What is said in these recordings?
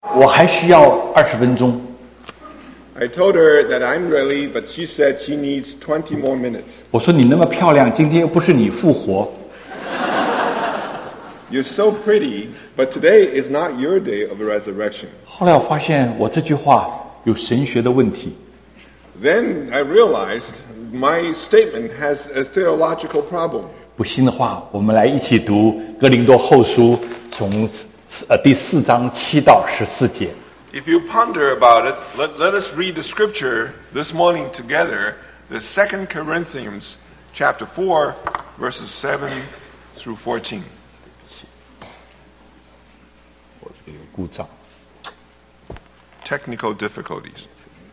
我还需要20分钟。 I told her that I'm ready, but she said she needs 20 more minutes. 我说你那么漂亮，今天又不是你复活。 You're so pretty, but today is not your day of resurrection. 后来我发现我这句话有神学的问题。 Then I realized my statement has a theological problem. 不信的话，我们来一起读哥林多后书从第4章7到14节。 If you ponder about it, let us read the scripture this morning together, the 2 Corinthians chapter 4, verses 7 through 14. 我这个有故障。 Technical difficulties.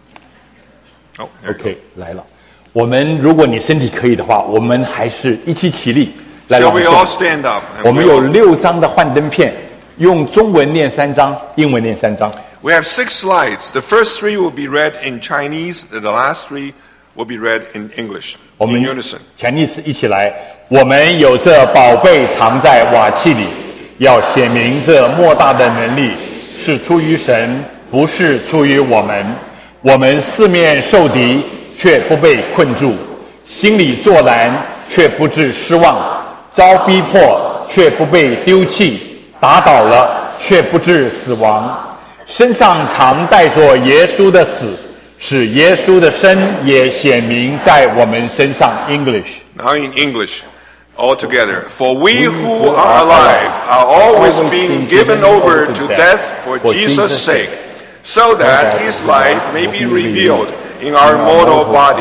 Oh, there you go. OK， 来了。我们如果你身体可以的话，我们还是一起起立来 Shall 朗 we all 诵。 stand up? 我 And 们有6张的幻灯片，用中文念3张，英文念3张。 we have 6 slides. The first 3 will be read in Chinese, and the last 3 will be read in English, 我 in 们 unison. 全力一起来。我们有这宝贝藏在瓦器里，要显明这莫大的能力是出于神，不是出于我们。我们四面受敌，却不被困住；心里作难，却不致失望；遭逼迫，却不被丢弃；打倒了，却不致死亡。身上常带着耶稣的死，使耶稣的生也显明在我们身上。English. Now in English, all together. For we who are alive are always being given over to death for Jesus' sake, so that his life may be revealed in our mortal body.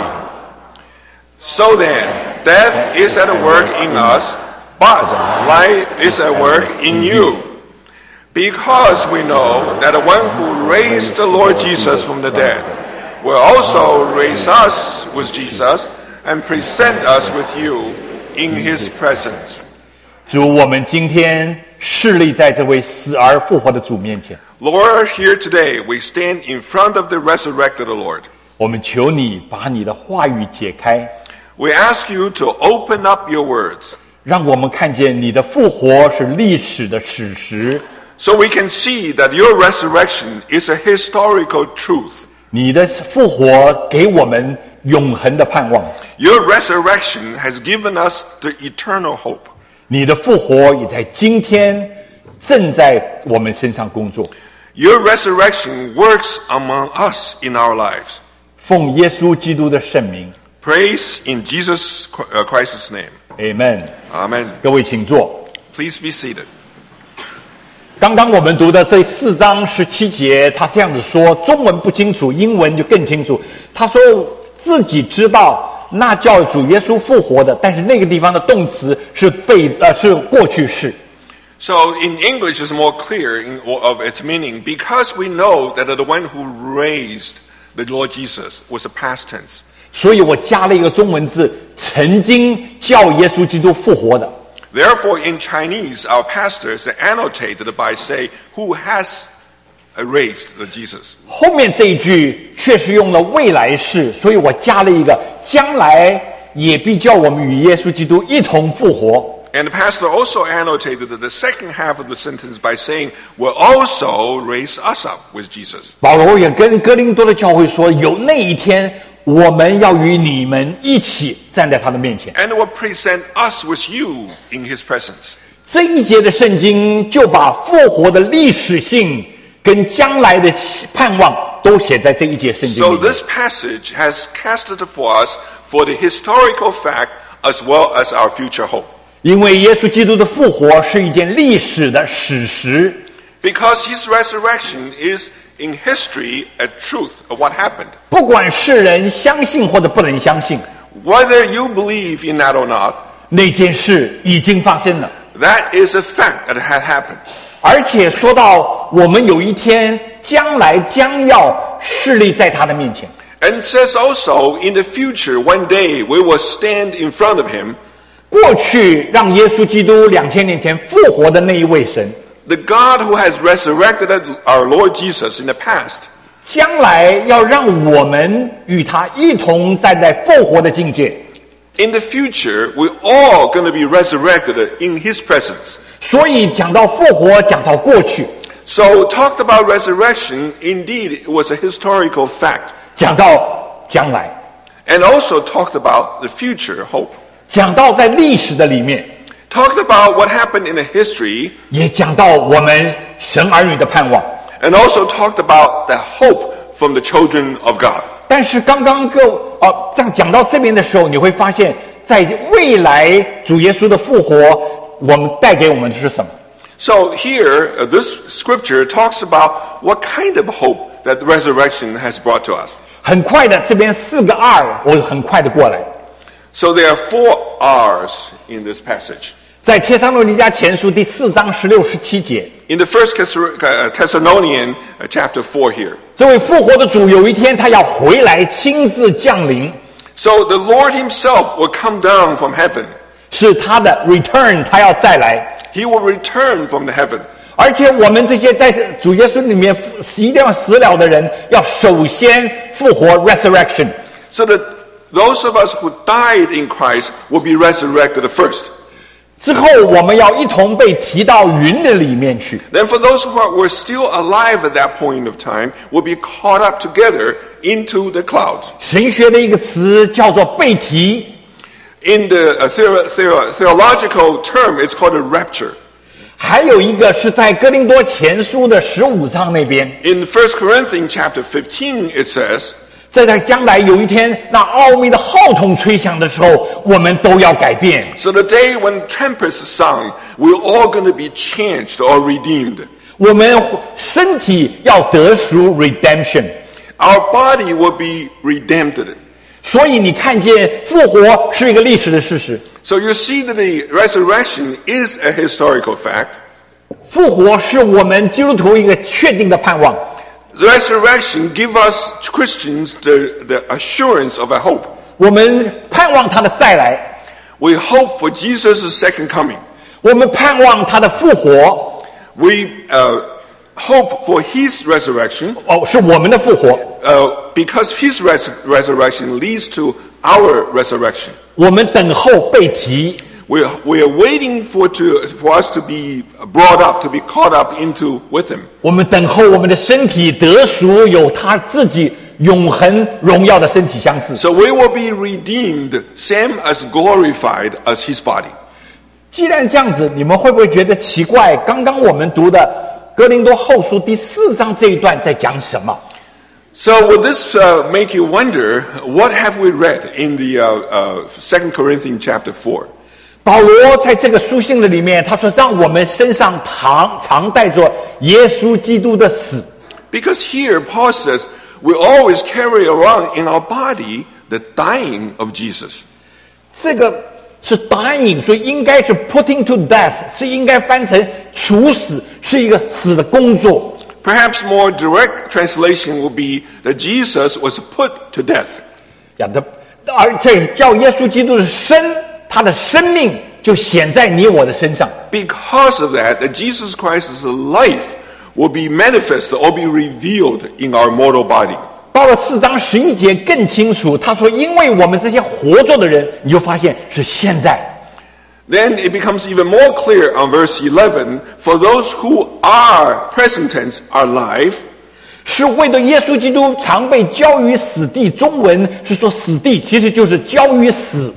So then, death is at work in us, but life is at work in you. Because we know that the one who raised the Lord Jesus from the dead will also raise us with Jesus and present us with you in his presence. 主，我们今天侍立在这位死而复活的主面前， Lord, here today we stand in front of the resurrected Lord. 我们求你把你的话语解开， We ask you to open up your words 让我们看见你的复活是历史的史实， so we can see that your resurrection is a historical truth. 你的复活给我们永恒的盼望， Your resurrection has given us the eternal hope. 你的复活也在今天正在我们身上工作。 Your resurrection works among us in our lives. 奉耶稣基督的圣名 Praise in Jesus Christ's name. ，Amen。 Amen. 各位请坐。 Please be seated. 刚刚我们读的这4章17节，他这样子说，中文不清楚，英文就更清楚。他说自己知道那叫主耶稣复活的，但是那个地方的动词是是过去式。 So in English it's more clear of its meaning because we know that the one who raised the Lord Jesus was a past tense. 所以我加了一个中文字，曾经叫耶稣基督复活的。 Therefore, in Chinese, our pastors annotated by say, who has raised the Jesus. 后面这一句确实用了未来式，所以我加了一个将来也必叫我们与耶稣基督一同复活。 And the pastor also annotated the second half of the sentence by saying, will also raise us up with Jesus. 保罗也跟哥林多的教会说，有那一天，我们要与你们一起站在他的面前。 And will present us with you in his presence. 这一节的圣经就把复活的历史性跟将来的盼望都写在这一节圣经 So 里面。 this passage has casted for us for the historical fact as well as our future hope. 因为耶稣基督的复活是一件历史的史实， Because his resurrection is in history a truth of what happened. 不管世人相信或者不能相信， Whether you believe in that or not, 那件事已经发生了。 that is a fact that had happened. 而且说到我们有一天将来将要侍立在他的面前， And it says also in the future, one day we will stand in front of him. 过去让耶稣基督2000年前复活的那一位神， The God who has resurrected our Lord Jesus in the past, 将来要让我们与他一同站在复活的境界。 in the future, we're all going to be resurrected in his presence. 所以讲到复活，讲到过去， So talked about resurrection, indeed it was a historical fact. 讲到将来， And also talked about the future hope. 讲到在历史的里面， Talked about what happened in the history, 也讲到我们神儿女的盼望。 and also talked about the hope from the children of God. 但是刚刚这样讲到这边的时候，你会发现在未来主耶稣的复活，我们带给我们的是什么？ So here, this scripture talks about what kind of hope that the resurrection has brought to us. 很快的，这边4个 R， 我很快的过来。 So there are 4 R's in this passage. 在帖撒罗尼迦前书第4章16、17节， In the first Thessalonian chapter 4 here. 这位复活的主有一天他要回来亲自降临， So the Lord himself will come down from heaven. 是他的 return， 他要再来。 He will return from the heaven. 而且我们这些在主耶稣里面一定要死了的人，要首先复活 resurrection。 So that those of us who died in Christ will be resurrected first. 之后我们要一同被提到云的里面去。 Then for those who were still alive at that point of time will be caught up together into the clouds. 神学的一个词叫做被提， In the theological term, it's called a rapture. 还有一个是在哥林多前书的15章那边， In 1 Corinthians chapter 15, it says, 在将来有一天，那奥秘的号筒吹响的时候，我们都要改变。 so the day when trumpets sound, we're all going to be changed or redeemed. 我们身体要得赎 redemption。 Our body will be redeemed. 所以你看见复活是一个历史的事实， So you see that the resurrection is a historical fact. 复活是我们基督徒一个确定的盼望。 The resurrection gives us Christians the assurance of a hope. 我们盼望他的再来， We hope for Jesus' second coming. 我们盼望他的复活， We hope for his resurrection 是我们的复活。 because his resurrection leads to our resurrection. 我们等候被提， We are waiting for us to be brought up, to be caught up into with him. 我们等候我们的身体得赎，有他自己永恒荣耀的身体相似。 So we will be redeemed, same as glorified as his body. 既然这样子，你们会不会觉得奇怪？刚刚我们读的哥林多后书第4章这一段在讲什么？ So would this make you wonder, what have we read in the 2 Corinthians chapter 4? 保罗在这个书信的里面，他说：“让我们身上常带着耶稣基督的死。” Because here Paul says, we always carry around in our body the dying of Jesus. 这个是 dying， 所以应该是 putting to death， 是应该翻成处死，是一个死的工作。 Perhaps more direct translation will be that Jesus was put to death. 而这叫耶稣基督的生，他的生命就显在你我的身上。 Because of that Jesus Christ's life will be manifest or be revealed in our mortal body. 到了4章11节更清楚，他说：“因为我们这些活着的人，你就发现是现在。” Then it becomes even more clear on verse 11, for those who are present tense are alive, 是为了耶稣基督常被交于死地，中文是说死地，其实就是交于死。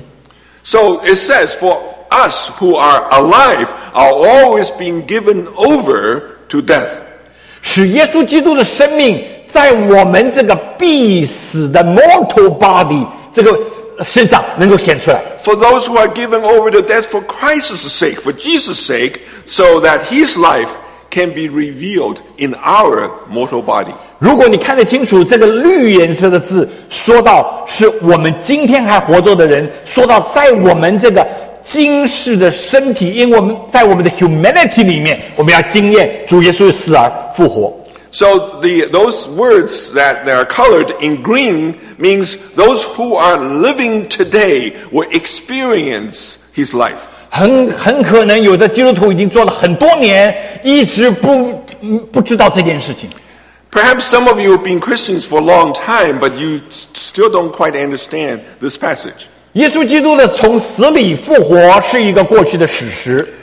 So it says, for us who are alive are always being given over to death. 使耶稣基督的生命在我们这个必死的 mortal body 这个身上能够显出来。 For those who are given over to death for Christ's sake, for Jesus' sake, so that his life can be revealed in our mortal body. 如果你看得清楚这个绿颜色的字，说到是我们今天还活着的人，说到在我们这个今世的身体，因为我们在我们的 humanity 里面，我们要经验主耶稣的死而复活。 So those words that are colored in green means those who are living today will experience his life. 很可能有的基督徒已经做了很多年，一直不知道这件事情。 Perhaps some of you have been Christians for a long time, but you still don't quite understand this passage. 耶稣基督的从死里复活是一个过去的史实。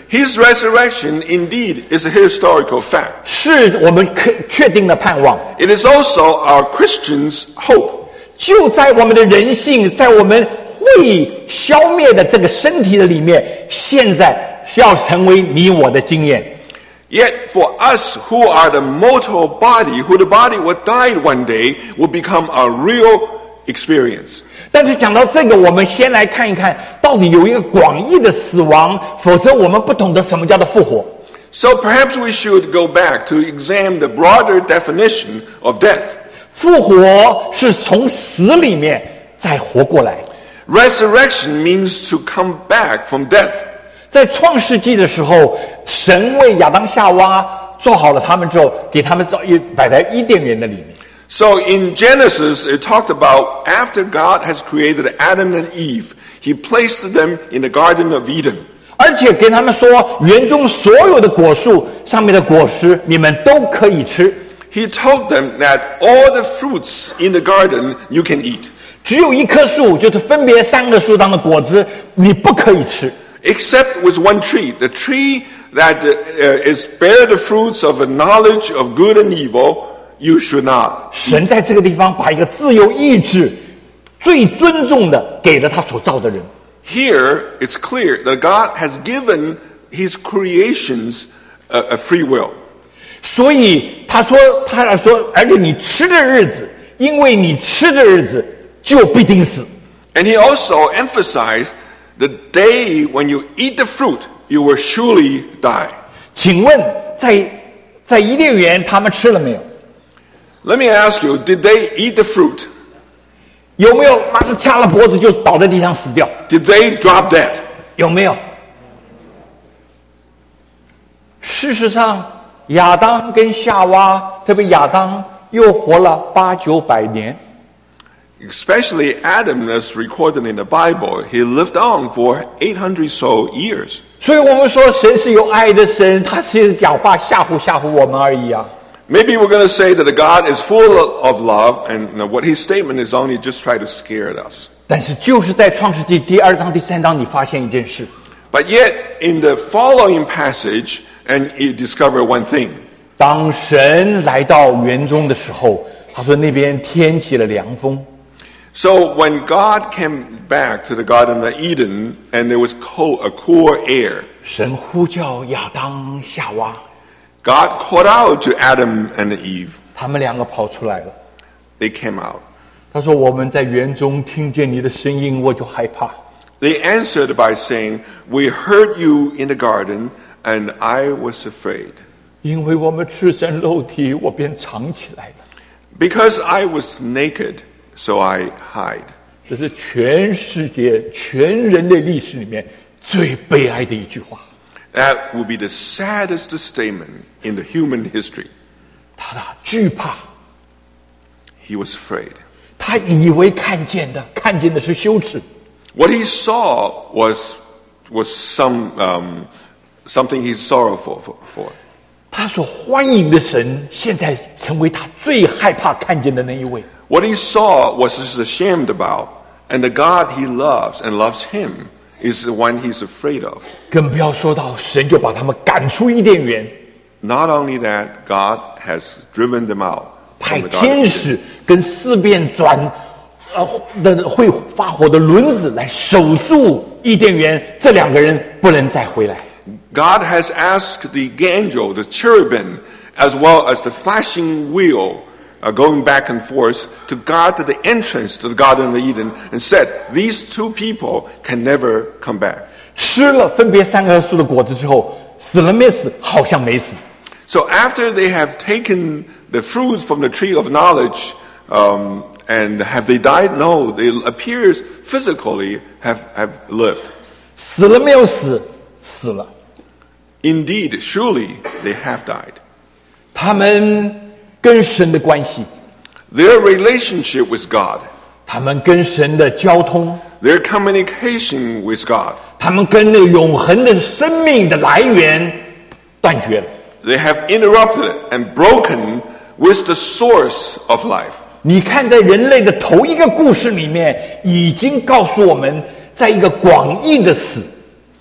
His resurrection indeed is a historical fact. 是我们确定的盼望。 It is also our Christians' hope. 就在我们的人性，在我们会消灭的这个身体的里面，现在是要成为你我的经验。 Yet for us who are the mortal body, who the body will die one day, will become a real experience. 但是讲到这个，我们先来看一看，到底有一个广义的死亡，否则我们不懂得什么叫做复活。 So perhaps we should go back to examine the broader definition of death. 复活是从死里面再活过来。 Resurrection means to come back from death. 在创世纪的时候，神为亚当夏娃做好了他们之后，给他们摆在伊甸园的里面。 So in Genesis, it talked about after God has created Adam and Eve, He placed them in the Garden of Eden. 而且跟他们说，园中所有的果树上面的果实，你们都可以吃。 He told them that all the fruits in the garden you can eat, 只有一棵树，就是分别3个树当的果子，你不可以吃。 except with one tree, the tree that is bear the fruits of a knowledge of good and evil, you should not. 神在这个地方把一个自由意志最尊重的给了他所造的人。 Here, it's clear that God has given His creations a free will. 所以他说，而且你吃的日子，因为你吃的日子就必定死。 And He also emphasized the day when you eat the fruit, you will surely die. 请问在伊甸园他们吃了没有？ Let me ask you, did they eat the fruit? 有没有马上掐了脖子就倒在地上死掉？ Did they drop dead? 有没有？事实上，亚当跟夏娃，特别亚当又活了800-900年。 Especially Adam, as recorded in the Bible, he lived on for 800 so years. 所以我们说神是有爱的神，他是讲话吓唬我们而已啊。 Maybe we're going to say that God is full of love, and what His statement is only just try to scare us. 但是就是在创世纪第2章、第3章，你发现一件事， But yet, in the following passage, and you discover one thing. 当神来到园中的时候，他说那边天起了凉风。 So when God came back to the Garden of Eden, and there was a cool air, 神呼叫亚当、夏娃， God called out to Adam and Eve. 他们2个跑出来了。 They came out. 他说：“我们在园中听见你的声音，我就害怕。 They answered by saying, "We heard you in the garden, and I was afraid. 因为我们赤身露体，我便藏起来了。 Because I was naked, so I hide." 这是全世界、全人类历史里面最悲哀的一句话。 That would be the saddest statement in the human history. 他的惧怕， He was afraid. 他以为看见的是羞耻。 What he saw was something he's sorrowful for. 他所欢迎的神，现在成为他最害怕看见的那一位。 What he saw was he's ashamed about, and the God he loves and loves him is the one he's afraid of. 更不要说到神就把他们赶出伊甸园， Not only that, God has driven them out 派 from the 天 garden. 使跟4遍的会发火的轮子来守住伊甸园，这2个人不能再回来。 God has asked the angel, the cherubim, as well as the flashing wheel, going back and forth to guard the entrance to the Garden of Eden, and said, "These two people can never come back." 吃了分别3棵树的果子之后，死了没死？好像没死。 So after they have taken the fruit from the tree of knowledge, and have they died? No, they appears physically have lived. 死了没有死？死了。 Indeed, surely they have died. 他们跟神的关系， Their relationship with God, 他们跟神的交通， their communication with God, 他们跟那个永恒的生命的来源断绝了。 they have interrupted and broken with the source of life. 你看，在人类的头一个故事里面，已经告诉我们，在一个广义的死，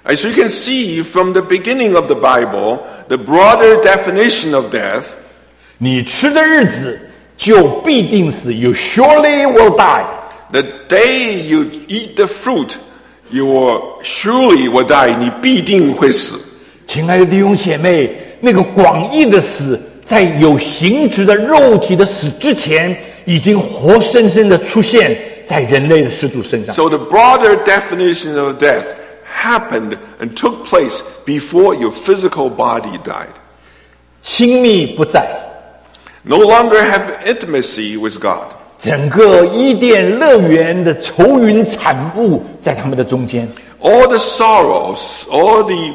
As you can see from the beginning of the Bible, the broader definition of death, 你吃的日子就必定死 You surely will die. the day you eat the fruit, you will surely will die. 你必定会死。 亲爱的弟兄姐妹，那个广义的死，在有形质的肉体的死之前，已经活生生的出现在人类的始祖身上。 So the broader definition of death happened and took place before your physical body died. 亲密不在， No longer have intimacy with God. 整个伊甸乐园的愁云惨雾在他们的中间。 All the sorrows, all the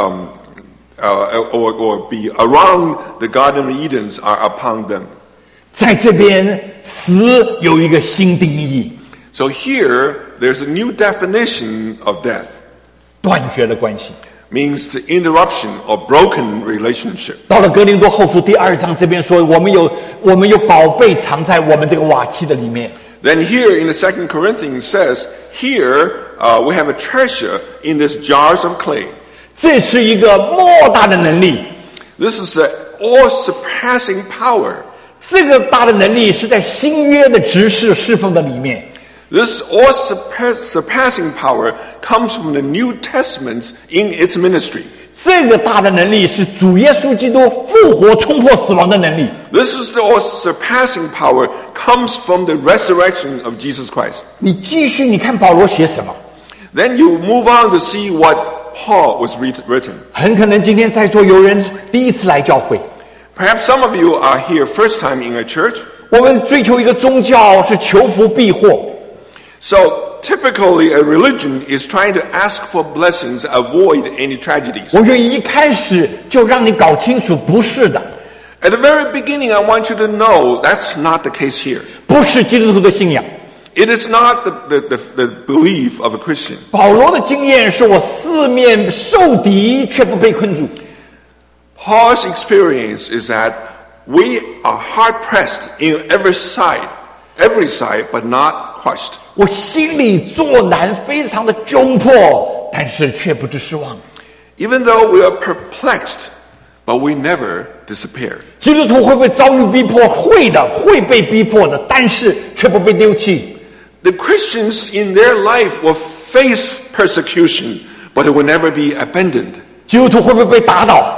or be around the Garden of Edens are upon them. 在这边，死有一个新定义， So here, there's a new definition of death. 断绝了关系。 Means the interruption or broken relationship. 到了哥林多后书第2章这边说，我们有宝贝藏在我们这个瓦器的里面。 Then here in the 2 Corinthians says, here we have a treasure in these jars of clay. 这是一个莫大的能力， This is an all-surpassing power. 这个大的能力是在新约的执事侍奉的里面。 This all-surpassing power comes from the New Testament in its ministry. 这个大的能力是主耶稣基督复活冲破死亡的能力。 This is the all-surpassing power comes from the resurrection of Jesus Christ. 你继续，你看保罗写什么？ Then you move on to see what Paul was written. 很可能今天在座有人第一次来教会， Perhaps some of you are here first time in a church. 我们追求一个宗教是求福避祸， So typically a religion is trying to ask for blessings, avoid any tragedies. 我愿意一开始就让你搞清楚，不是的， At the very beginning, I want you to know that's not the case here. 不是基督徒的信仰。 It is not the belief of a Christian. 保罗的经验是我四面受敌却不被困住， Paul's experience is that we are hard-pressed in every side, but not crushed. 我心里作难，非常的窘迫，但是却不知失望。 Even though we are perplexed, but we never disappear. 基督徒会不会遭遇逼迫？会的，会被逼迫的，但是却不被丢弃。 The Christians in their life will face persecution, but it will never be abandoned. 基督徒会不会被打倒？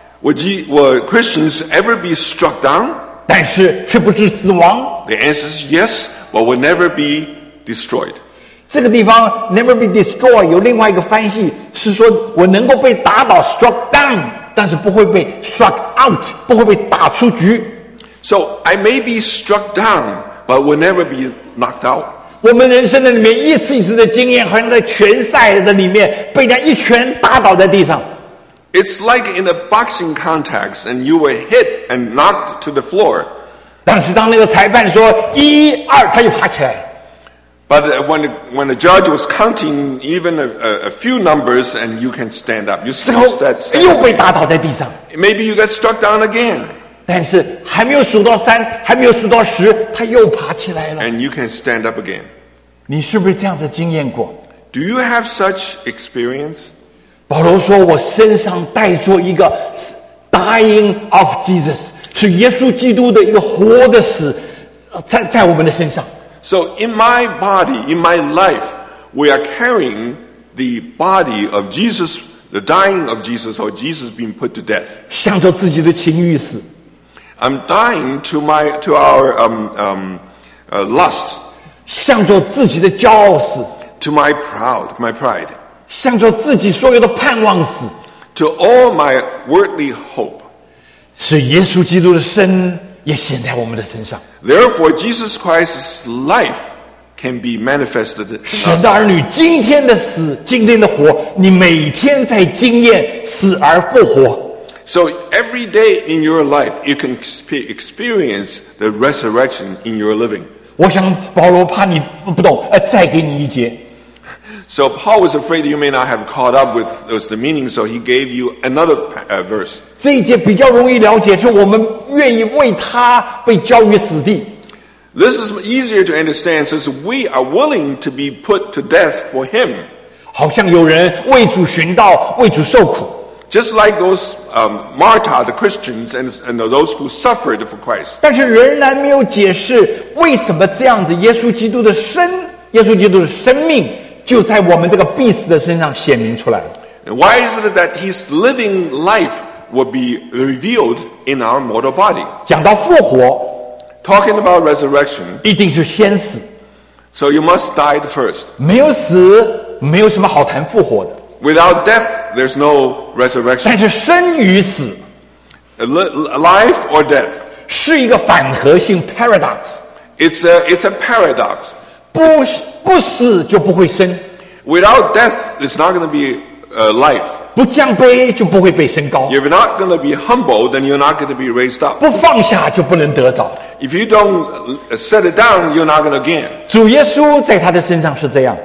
Will Christians ever be struck down? 但是却不致死亡。 The answer is yes, but will never be destroyed. 这个地方 never be destroyed 有另外一个翻译是说，我能够被打倒 struck down， 但是不会被 struck out， 不会被打出局。 So I may be struck down, but will never be knocked out. 我们人生的里面一次一次的经验，好像在拳赛的里面被人家一拳打倒在地上。 It's like in a boxing context, and you were hit and knocked to the floor. 但是当那个裁判说1、2，他就爬起来。 But when the judge was counting even a few numbers, and you can stand up, you 之 still 后 stand 又 up. 被打倒在地上。 Maybe you get struck down again, 但是还没有数到3，还没有数到10，他又爬起来了。 and you can stand up again. 你是不是这样的经验过？ Do you have such experience? 保罗说：“我身上带着一个 dying of Jesus， 是耶稣基督的一个活的死，在我们的身上。 So in my body, in my life, we are carrying the body of Jesus, the dying of Jesus, or Jesus being put to death. 向着自己的情欲死， I'm dying to our lust, 向着自己的骄傲死， to my pride, 向着自己所有的盼望死， to all my worldly hope. 使耶稣基督的生也显在我们的身上。 Therefore, Jesus Christ's life can be manifested in 神 us. 的儿女，今天的死，今天的活，你每天在经验死而复活。 So every day in your life, you can experience the resurrection in your living. 我想保罗怕你不懂，再给你一节。 So Paul was afraid you may not have caught up with the meaning, so he gave you another verse. 这一节比较容易了解，是我们愿意为他被交于死地。 This is easier to understand since we are willing to be put to death for him. 好像有人为主寻道，为主受苦。 Just like those martyr, the Christians, and those who suffered for Christ. 但是仍然没有解释为什么这样子，耶稣基督的生命就在我们这个必死的身上显明出来了。 And why is it that his living life will be revealed in our mortal body? 讲到复活， Talking about resurrection, 一定是先死， so you must die first. 没有死，没有什么好谈复活的。 Without death, there's no resurrection. 但是生与死 Life or death, 是一个反合性 paradox， it's a paradox. 不死就不会生， Without death, there's not going to be life. 不降卑就不会被升高， If you're not going to be humble, then you're not going to be raised up. 不放下就不能得着。 If you don't set it down, you're not going to gain. 主耶稣在他的身上是这样，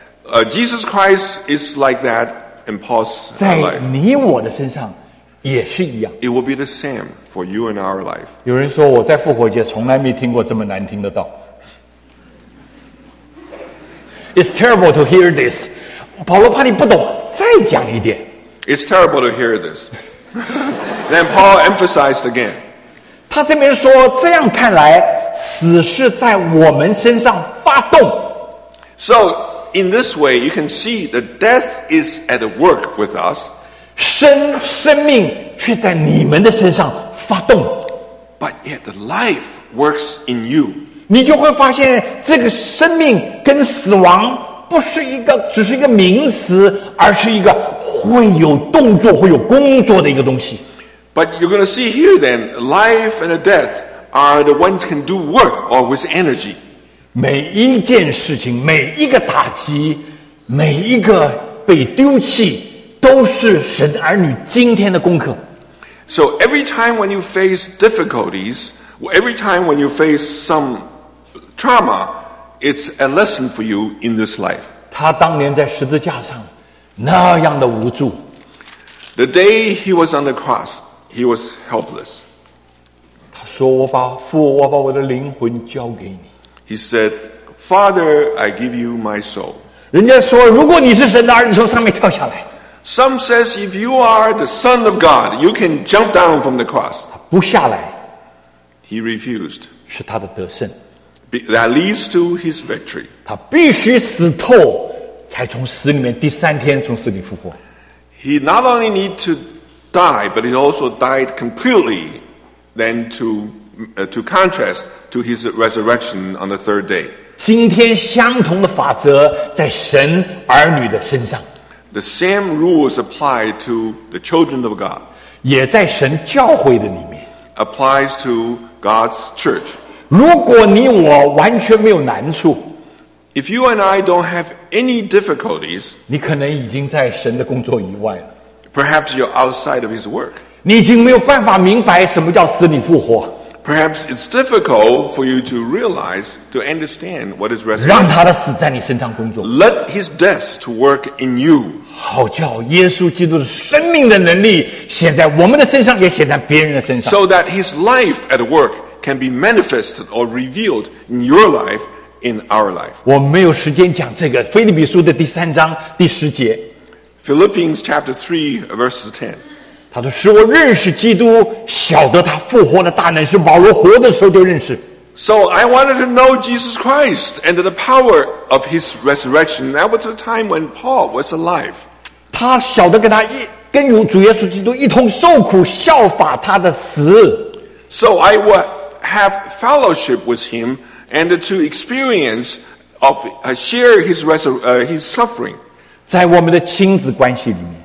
Jesus Christ is like that in Paul's 在 life. 你我的身上也是一样。 It will be the same for you and our life. 有人说我在复活节从来没听过这么难听的道。It's terrible to hear this。保罗怕你不懂，再讲一点。 It's terrible to hear this. Then Paul emphasized again. 他这边说，这样看来，死是在我们身上发动。 So, in this way, you can see that death is at work with us, 生命却在你们的身上发动， but yet the life works in you. 你就会发现，这个生命跟死亡不是只是一个名词，而是一个会有动作、会有工作的一个东西。 But you're going to see here then, life and death are the ones who can do work or with energy. 每一件事情，每一个打击，每一个被丢弃，都是神儿女今天的功课。 So every time when you face difficulties, every time when you face some trauma, it's a lesson for you in this life. 他当年在十字架上那样的无助， The day he was on the cross, he was helpless. 他说：“我把我的灵魂交给你。” He said, Father, I give you my soul. 人家说，如果你是神的儿子，从上面跳下来。 Some says if you are the son of God, you can jump down from the cross. 不下来 He refused. 是他的得胜， That leads to his victory. 他必须死透，才从死里面第三天从死里复活。 He not only need to die, but he also died completely, then to contrast to his resurrection on the third day. 今天相同的法则在神儿女的身上， The same rules apply to the children of God, 也在神教会的里面。 applies to God's church. 如果你我完全没有难处， If you and I don't have any difficulties, 你可能已经在神的工作以外了。 perhaps you're outside of his work. 你已经没有办法明白什么叫死里复活， Perhaps it's difficult for you to realize, to understand what is 让 resurrection. 他的死在你身上工作， Let his death to work in you, 好叫耶稣基督的生命的能力显在我们的身上，也显在别人的身上。 so that his life at work can be manifested or revealed in your life, in our life. 我没有时间讲这个，腓立比书的第3章第10节， Philippians chapter 3, verses 10. 他说：“使我认识基督，晓得他复活的大能，是保罗活的时候就认识。 So I wanted to know Jesus Christ and the power of his resurrection. That was the time when Paul was alive. 他晓得跟主耶稣基督一同受苦，效法他的死。 So I would have fellowship with him and to experience of share his suffering 在我们的亲子关系里面，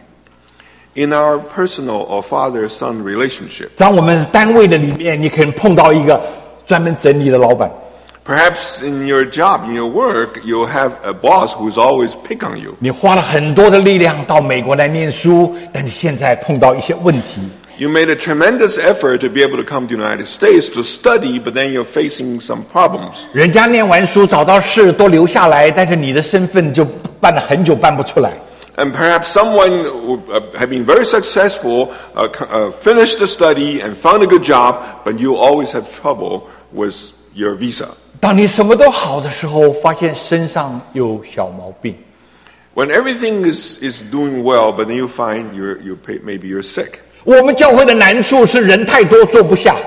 in our personal or father-son relationship. 在我们单位的里面，你可能碰到一个专门整理的老板， Perhaps in your job, in your work, you'll have a boss who's always pick on you. 你花了很多的力量到美国来念书，但是现在碰到一些问题， You made a tremendous effort to be able to come to the United States to study, but then you're facing some problems. 人家念完书找到事都留下来，但是你的身份就办了很久办不出来。 And perhaps someone who had been very successful, finished the study and found a good job, but you always have trouble with your visa. 当你什么都好的时候，发现身上有小毛病， When everything is doing well, but then you find maybe you're sick. 我们教会的难处是人太多坐不下。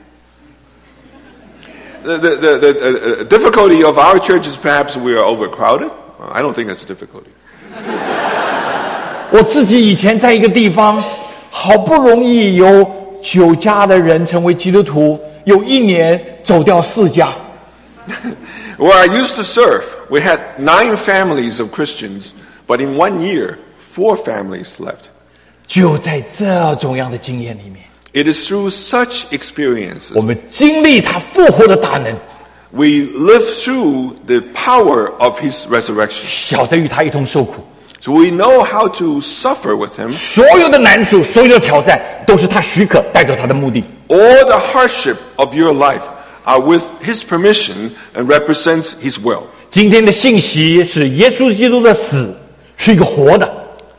The difficulty of our church is perhaps we are overcrowded. I don't think that's a difficulty. 我自己以前在一个地方，好不容易有9家的人成为基督徒，有1年走掉4家。 Where I used to serve, we had 9 families of Christians, but in 1 year, 4 families left. 就在这种样的经验里面， It is through such experiences 我们经历他复活的大能， we live through the power of His resurrection. 晓得与他一同受苦。 So we know how to suffer with Him. 所有的难处，所有的挑战，都是他许可，带着他的目的。 All the hardship of your life are with His permission and represents His will. 今天的信息是耶稣基督的死是一个活的，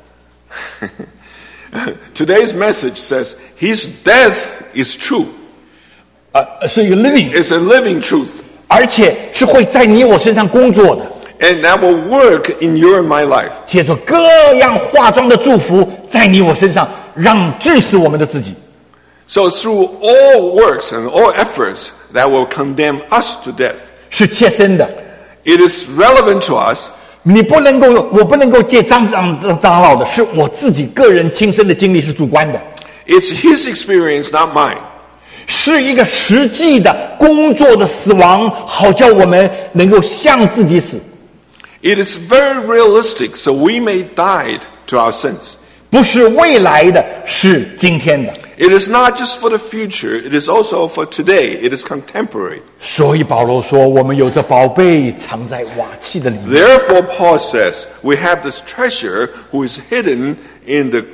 Today's message says His death is true. 是一个 living， It's a living truth. 而且是会在你我身上工作的， And that will work in your and my life. 借着各样化妆的祝福，在你我身上，让致死我们的自己。 So through all works and all efforts that will condemn us to death, 是切身的， it is relevant to us. 你不能够，我不能够借长老的，是我自己个人亲身的经历，是主观的， It's His experience, not mine. 是一个实际的工作的死亡，好叫我们能够向自己死， It is very realistic, so we may die to our sins. 不是未来的，是今天的。 It is not just for the future, it is also for today. It is contemporary. 所以保罗说，我们有这宝贝藏在瓦器的里面。 Therefore, Paul says, we have this treasure who is hidden in the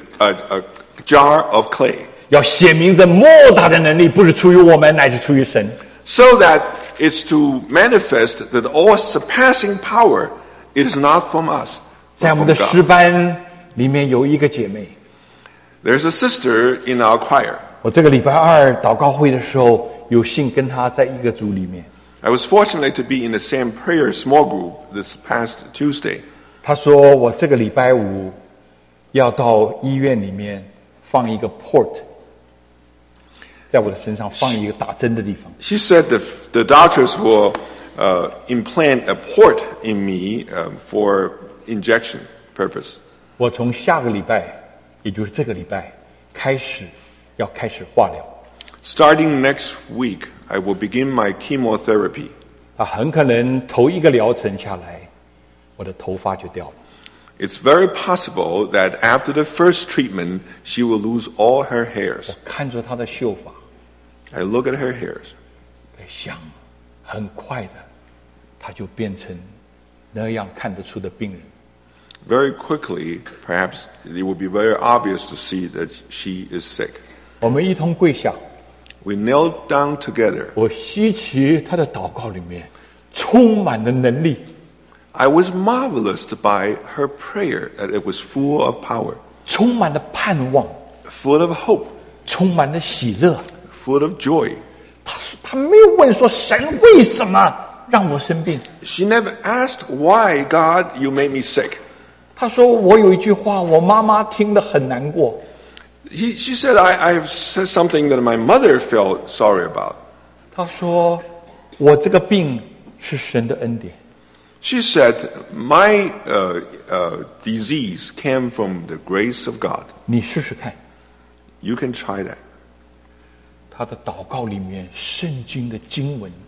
jar of clay, 要显明这莫大的能力，不是出于我们，乃是出于神。 so that it's to manifest that all surpassing power, it is not from us, 在 but 我们 from 的诗 God. 班里面有一个姐妹， There's a sister in our choir. 我这个礼拜2祷告会的时候，有幸跟她在一个组里面。 I was fortunate to be in the same prayer small group this past Tuesday. 她说我这个礼拜5要到医院里面放一个 port， 在我的身上放一个打针的地方。 She said the doctors will implant a port in me for injection purpose. 我从下个礼拜，也就是这个礼拜开始化疗。 Starting next week, I will begin my chemotherapy. 她很可能头一个疗程下来，我的头发就掉了。 It's very possible that after the first treatment, she will lose all her hairs. 看着她的秀发， I look at her hairs. 在想，很快的，她就变成那样看得出的病人。 Very quickly, perhaps it will be very obvious to see that she is sick. 我们一同跪下， We knelt down together. 我吸取她的祷告里面充满了能力， I was marveled by her prayer that it was full of power, 充满了盼望， full of hope, 充满了喜乐。 full of joy. 她没有问说神为什么让我生病， She never asked, why, God, you made me sick. 她说我有一句话，我妈妈听得很难过。 She said, I have said something that my mother felt sorry about. 她说我这个病是神的恩典。 She said, my disease came from the grace of God. 你试试看， You can try that. 她的祷告里面圣经的经文，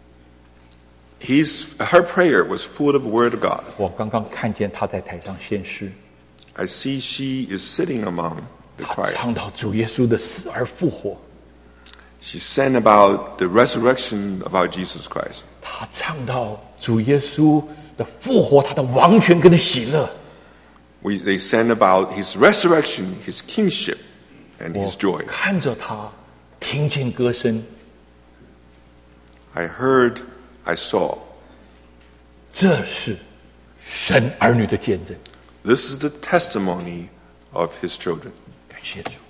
Her prayer was full of the word of God. 我刚刚看见她在台上献诗， I see she is sitting among the 她 choir. 唱到主耶稣的死而复活， She sang about the resurrection of our Jesus Christ. 她唱到主耶稣的复活，他的王权跟的喜乐。 They sang about his resurrection, his kingship, and 我 his joy. 看着他，听见歌声， I heard, I saw. 这是神儿女的见证。 This is the testimony of his children. 感谢主。